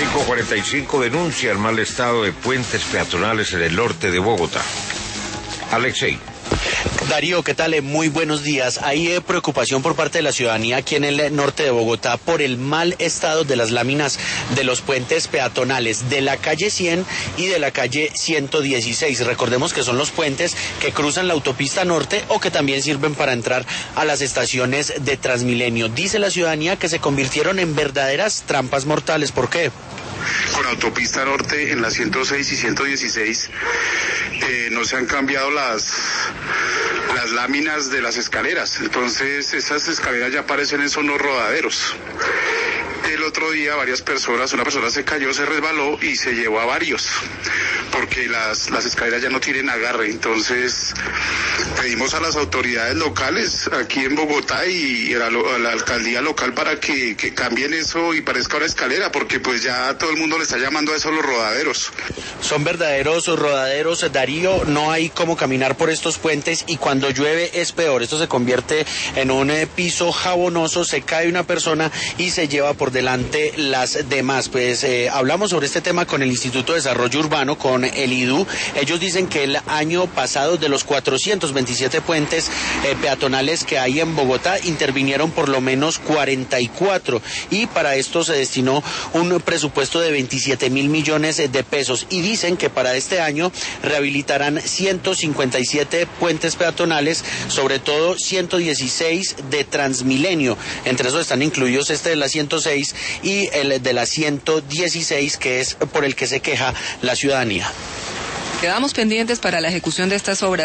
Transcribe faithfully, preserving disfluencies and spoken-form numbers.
cinco cuarenta y cinco denuncia el mal estado de puentes peatonales en el norte de Bogotá. Alexei. Darío, ¿qué tal? Muy buenos días. Hay eh, preocupación por parte de la ciudadanía aquí en el norte de Bogotá por el mal estado de las láminas de los puentes peatonales de la calle cien y de la calle ciento dieciséis. Recordemos que son los puentes que cruzan la autopista norte o que también sirven para entrar a las estaciones de Transmilenio. Dice la ciudadanía que se convirtieron en verdaderas trampas mortales. ¿Por qué? Con autopista norte en la ciento seis y ciento dieciséis eh, no se han cambiado las las láminas de las escaleras, entonces esas escaleras ya aparecen en sonos rodaderos. El otro día varias personas, una persona se cayó, se resbaló y se llevó a varios, porque las, las escaleras ya no tienen agarre. Entonces pedimos a las autoridades locales aquí en Bogotá y a la, a la alcaldía local para que, que cambien eso y parezca una escalera, porque pues ya todo el mundo le está llamando a eso los rodaderos. Son verdaderos rodaderos, Darío, no hay cómo caminar por estos puentes y cuando llueve es peor. Esto se convierte en un eh, piso jabonoso, se cae una persona y se lleva por delante las demás. Pues eh, hablamos sobre este tema con el Instituto de Desarrollo Urbano, con el I D U. Ellos dicen que el año pasado de los cuatrocientos veintisiete puentes eh, peatonales que hay en Bogotá intervinieron por lo menos cuarenta y cuatro y para esto se destinó un presupuesto de veintisiete mil millones de pesos y dicen que para este año rehabilitarán ciento cincuenta y siete puentes peatonales, sobre todo ciento dieciséis de Transmilenio. Entre esos están incluidos este de la ciento seis y el de la ciento dieciséis, que es por el que se queja la ciudadanía. Quedamos pendientes para la ejecución de estas obras.